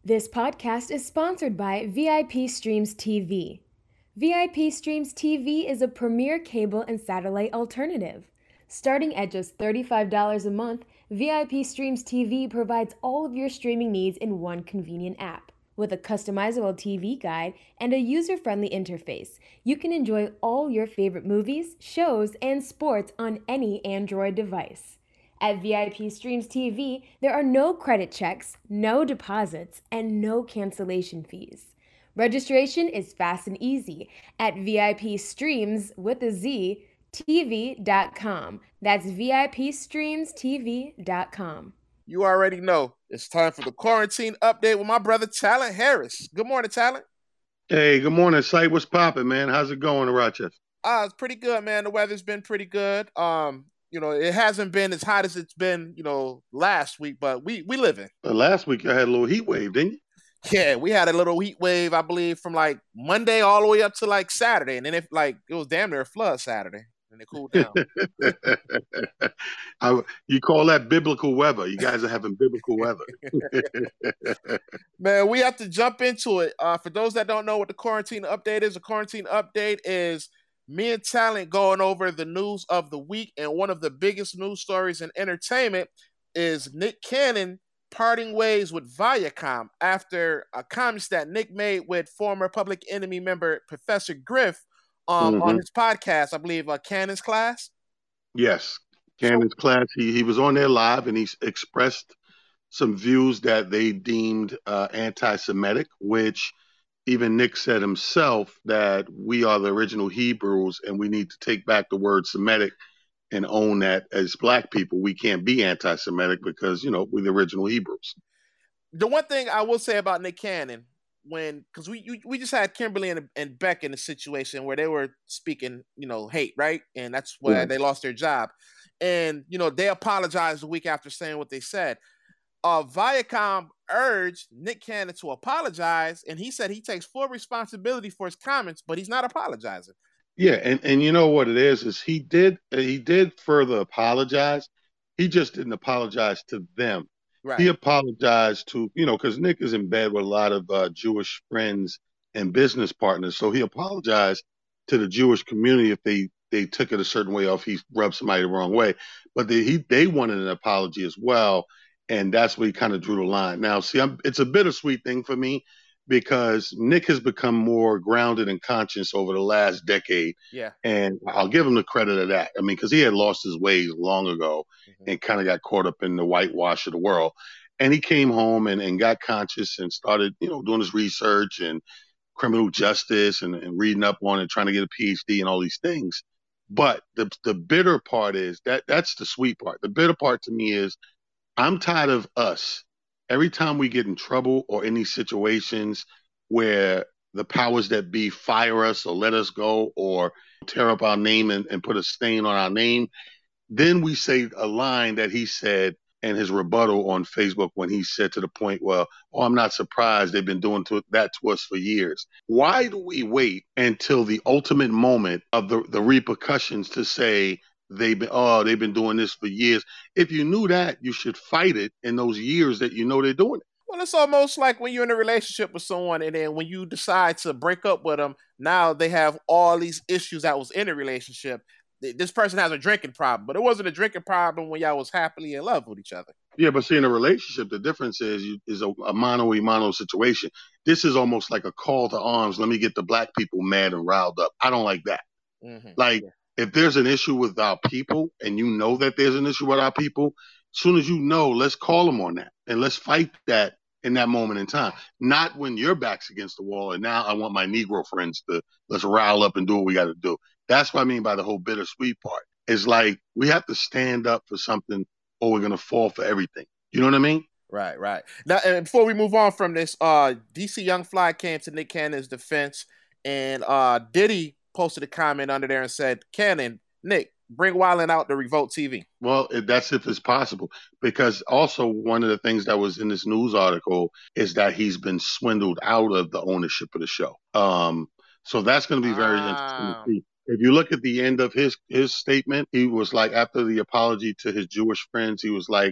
This podcast is sponsored by VIP Streams TV. VIP Streams TV is a premier cable and satellite alternative. Starting at just $35 a month, VIP Streams TV provides all of your streaming needs in one convenient app. With a customizable TV guide and a user-friendly interface, you can enjoy all your favorite movies, shows, and sports on any Android device. At VIP Streams TV, there are no credit checks, no deposits, and no cancellation fees. Registration is fast and easy at VIP Streams with a Z, TV.com. That's VIP Streams TV.com. You already know it's time for the quarantine update with my brother Talent Harris. Good morning, Talent. Hey, good morning, Sight. What's popping, man? How's it going in Rochester? It's pretty good, man. The weather's been pretty good. It hasn't been as hot as it's been, last week, but we living. Last week I had a little heat wave, didn't you? Yeah, we had a little heat wave, I believe, from like Monday all the way up to like Saturday, and then it was damn near a flood Saturday, and it cooled down. You call that biblical weather? You guys are having biblical weather. Man, we have to jump into it. For those that don't know what the quarantine update is, the quarantine update is me and Talent going over the news of the week, and one of the biggest news stories in entertainment is Nick Cannon parting ways with Viacom after a comment that Nick made with former Public Enemy member Professor Griff on his podcast, I believe, Cannon's Class. Yes, Cannon's Class. He was on there live, and he expressed some views that they deemed anti-Semitic, which even Nick said himself that we are the original Hebrews and we need to take back the word Semitic and own that as Black people. We can't be anti-Semitic because, we're the original Hebrews. The one thing I will say about Nick Cannon, because we just had Kimberly and Beck in a situation where they were speaking, hate, right? And that's why they lost their job. And, they apologized a week after saying what they said. Viacom urged Nick Cannon to apologize, and he said he takes full responsibility for his comments, but he's not apologizing. Yeah, and you know what it is he did further apologize. He just didn't apologize to them. Right. He apologized to, because Nick is in bed with a lot of Jewish friends and business partners, so he apologized to the Jewish community if they took it a certain way or if he rubbed somebody the wrong way. But they wanted an apology as well. And that's where he kind of drew the line. Now, see, it's a bittersweet thing for me because Nick has become more grounded and conscious over the last decade. Yeah. And I'll give him the credit of that. I mean, because he had lost his ways long ago and kind of got caught up in the whitewash of the world. And he came home and got conscious and started, doing his research and criminal justice and reading up on it, trying to get a PhD and all these things. But the bitter part is that's the sweet part. The bitter part to me is I'm tired of us. Every time we get in trouble or any situations where the powers that be fire us or let us go or tear up our name and put a stain on our name, then we say a line that he said in his rebuttal on Facebook when he said to the point, well, I'm not surprised they've been doing that to us for years. Why do we wait until the ultimate moment of the repercussions to say, they've been doing this for years? If you knew that, you should fight it in those years that they're doing it. Well, it's almost like when you're in a relationship with someone and then when you decide to break up with them, now they have all these issues that was in a relationship. This person has a drinking problem, but it wasn't a drinking problem when y'all was happily in love with each other. Yeah, but see, in a relationship, the difference is a mano-a-mano situation. This is almost like a call to arms. Let me get the Black people mad and riled up. I don't like that. If there's an issue with our people and you know that there's an issue with our people, as soon as let's call them on that and let's fight that in that moment in time. Not when your back's against the wall and now I want my Negro friends to let's rile up and do what we got to do. That's what I mean by the whole bittersweet part. It's like we have to stand up for something or we're going to fall for everything. You know what I mean? Right. Now, and before we move on from this, DC Young Fly came to Nick Cannon's defense, and Diddy posted a comment under there and said, Cannon, Nick, bring Wildin' out to Revolt TV. Well, that's if it's possible, because also one of the things that was in this news article is that he's been swindled out of the ownership of the show. So that's going to be very interesting to see. If you look at the end of his statement, he was like, after the apology to his Jewish friends, he was like,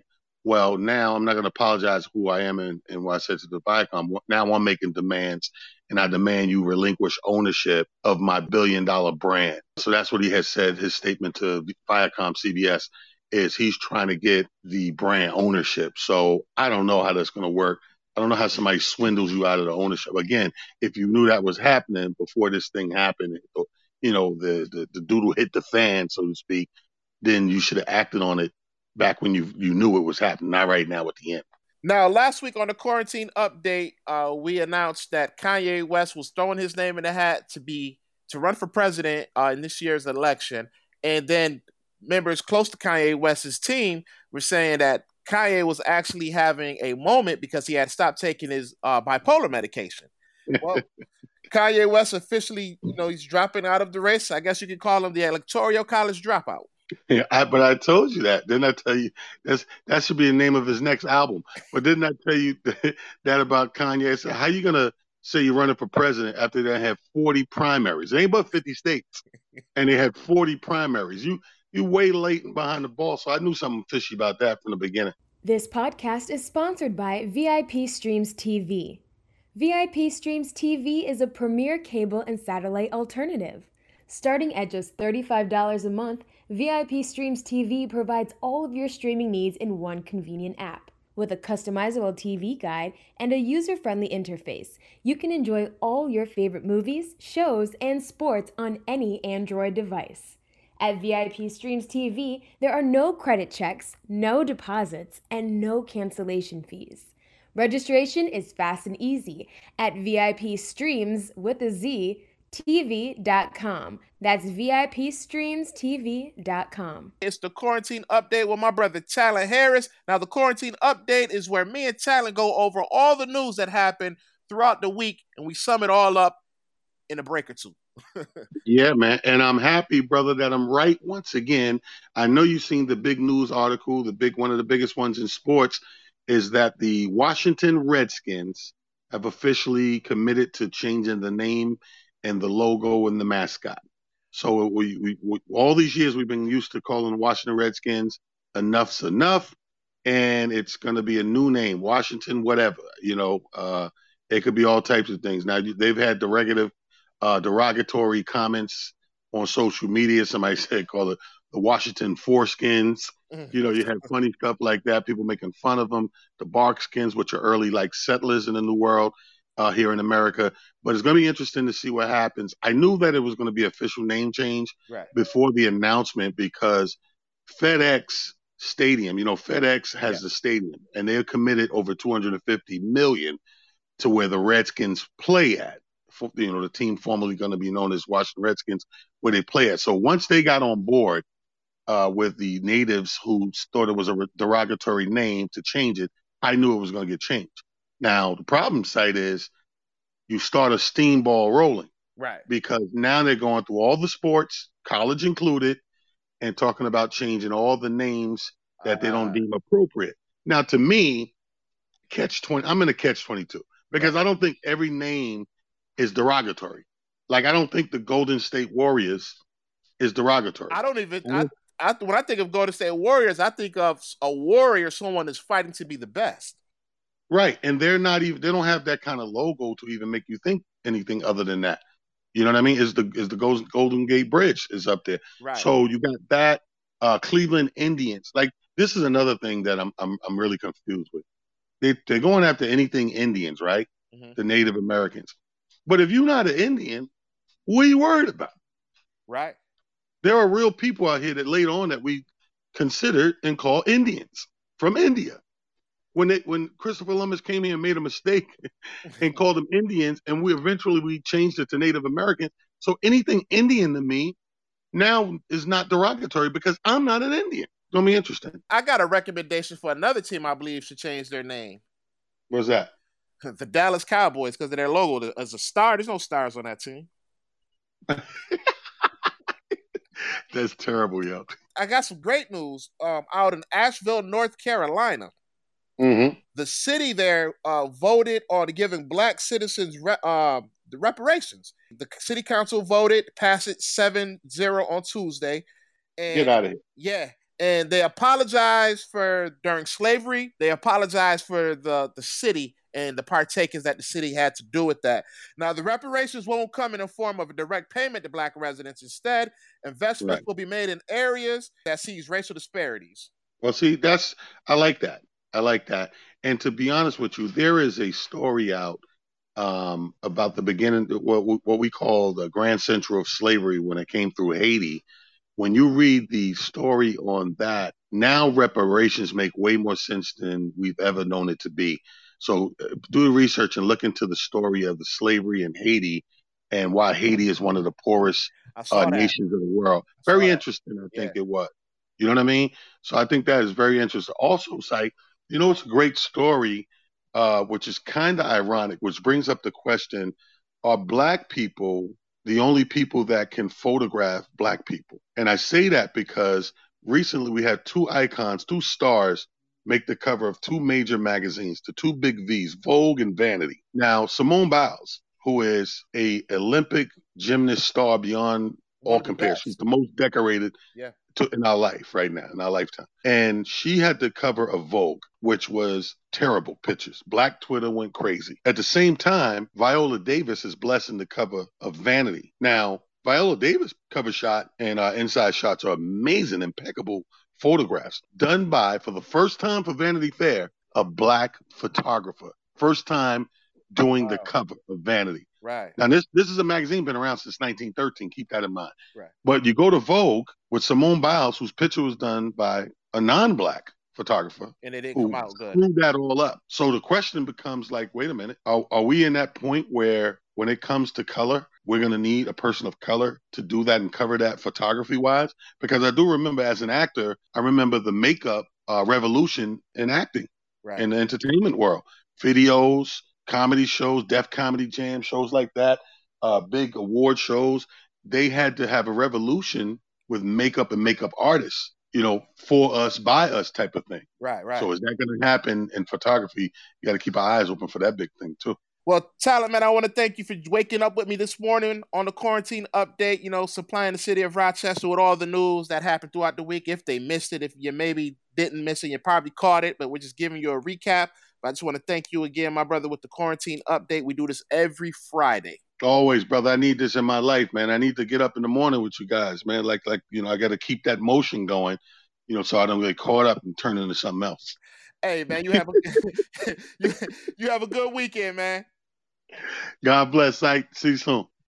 well, now I'm not going to apologize who I am and what I said to the Viacom. Now I'm making demands, and I demand you relinquish ownership of my $1 billion brand. So that's what he has said. His statement to Viacom CBS is he's trying to get the brand ownership. So I don't know how that's going to work. I don't know how somebody swindles you out of the ownership. Again, if you knew that was happening before this thing happened, the doodle hit the fan, so to speak, then you should have acted on it back when you knew it was happening, not right now at the end. Now, last week on the quarantine update, we announced that Kanye West was throwing his name in the hat to run for president in this year's election, and then members close to Kanye West's team were saying that Kanye was actually having a moment because he had stopped taking his bipolar medication. Well, Kanye West officially, he's dropping out of the race. I guess you could call him the electoral college dropout. Yeah, but I told you that. Didn't I tell you that should be the name of his next album? But didn't I tell you that about Kanye? I said, how you gonna say you're running for president after they have 40 primaries? It ain't but 50 states, and they had 40 primaries. You way late and behind the ball. So I knew something fishy about that from the beginning. This podcast is sponsored by VIP Streams TV. VIP Streams TV is a premier cable and satellite alternative. Starting at just $35 a month, VIP Streams TV provides all of your streaming needs in one convenient app. With a customizable TV guide and a user-friendly interface, you can enjoy all your favorite movies, shows, and sports on any Android device. At VIP Streams TV, there are no credit checks, no deposits, and no cancellation fees. Registration is fast and easy at VIP Streams with a Z TV.com. That's VIPstreamstv.com. It's the quarantine update with my brother Talon Harris. Now, the quarantine update is where me and Talon go over all the news that happened throughout the week, and we sum it all up in a break or two. Yeah, man. And I'm happy, brother, that I'm right once again. I know you've seen the big news article, one of the biggest ones in sports, is that the Washington Redskins have officially committed to changing the name and the logo and the mascot. So we all these years we've been used to calling the Washington Redskins Enough's Enough, and it's going to be a new name, Washington whatever. It could be all types of things. Now they've had derogatory comments on social media. Somebody said call it the Washington Foreskins. You had funny stuff like that. People making fun of them. The Barkskins, which are early settlers in the New World. Here in America, but it's going to be interesting to see what happens. I knew that it was going to be official name change before the announcement because FedEx Stadium, FedEx has the stadium and they're committed over $250 million to where the Redskins play at. The team formerly going to be known as Washington Redskins, where they play at. So once they got on board with the natives who thought it was a derogatory name to change it, I knew it was going to get changed. Now, the problem side is you start a steamball rolling. Right. Because now they're going through all the sports, college included, and talking about changing all the names that they don't deem appropriate. Now, to me, I'm in a catch-22 because I don't think every name is derogatory. I don't think the Golden State Warriors is derogatory. I don't even... when I think of Golden State Warriors, I think of a warrior, someone that's fighting to be the best. Right. And they don't have that kind of logo to even make you think anything other than that. You know what I mean? Is the Golden Gate Bridge is up there. Right. So you got that Cleveland Indians. This is another thing that I'm really confused with. They're going after anything Indians, right? Mm-hmm. The Native Americans. But if you're not an Indian, what are you worried about? Right. There are real people out here that later on that we considered and call Indians from India. When Christopher Columbus came here and made a mistake and called them Indians, and we eventually changed it to Native Americans. So anything Indian to me now is not derogatory because I'm not an Indian. It's gonna be interesting. I got a recommendation for another team I believe should change their name. What's that? The Dallas Cowboys, because of their logo as a star. There's no stars on that team. That's terrible, yo. I got some great news out in Asheville, North Carolina. Mm-hmm. The city there voted on giving black citizens the reparations. The city council voted, passed it 7-0 on Tuesday. And get out of here. Yeah. And they apologized for during slavery. They apologized for the city and the partakers that the city had to do with that. Now, the reparations won't come in the form of a direct payment to black residents. Instead, investments Right. will be made in areas that sees racial disparities. Well, see, I like that. I like that. And to be honest with you, there is a story out about the beginning, what we call the Grand Central of Slavery when it came through Haiti. When you read the story on that, now reparations make way more sense than we've ever known it to be. So do the research and look into the story of the slavery in Haiti and why Haiti is one of the poorest I saw that. nations of the world. I saw Very that. interesting, I think Yeah. it was. You know what I mean? So I think that is very interesting. Also, Syke, it's a great story, which is kind of ironic, which brings up the question, are black people the only people that can photograph black people? And I say that because recently we had two icons, two stars make the cover of two major magazines, the two big V's, Vogue and Vanity. Now, Simone Biles, who is a Olympic gymnast star beyond One all of the compare. She's best. the most decorated Yeah. in our life right now, in our lifetime. And she had the cover of Vogue, which was terrible pictures. Black Twitter went crazy. At the same time, Viola Davis is blessing the cover of Vanity. Now, Viola Davis cover shot and inside shots are amazing, impeccable photographs done by, for the first time for Vanity Fair, a black photographer. First time doing the Wow. cover of Vanity. Right. Now, this is a magazine been around since 1913. Keep that in mind. Right. But you go to Vogue with Simone Biles, whose picture was done by a non-black photographer And it didn't come who out good. screwed that all up. So the question becomes like, wait a minute, are we in that point where when it comes to color, we're going to need a person of color to do that and cover that photography wise? Because I do remember as an actor, I remember the makeup revolution in acting Right. in the entertainment world. Videos, comedy shows, Def Comedy Jam, shows like that, big award shows. They had to have a revolution with makeup and makeup artists, for us, by us type of thing. Right. Right. So is that going to happen in photography? You got to keep our eyes open for that big thing too. Well, Talent Man, I want to thank you for waking up with me this morning on the quarantine update, supplying the city of Rochester with all the news that happened throughout the week. If they missed it, if you maybe didn't miss it, you probably caught it, but we're just giving you a recap. But I just want to thank you again, my brother, with the quarantine update. We do this every Friday. Always, brother. I need this in my life, man. I need to get up in the morning with you guys, man. Like, I got to keep that motion going, so I don't get caught up and turn into something else. Hey, man, you have you have a good weekend, man. God bless. See you soon.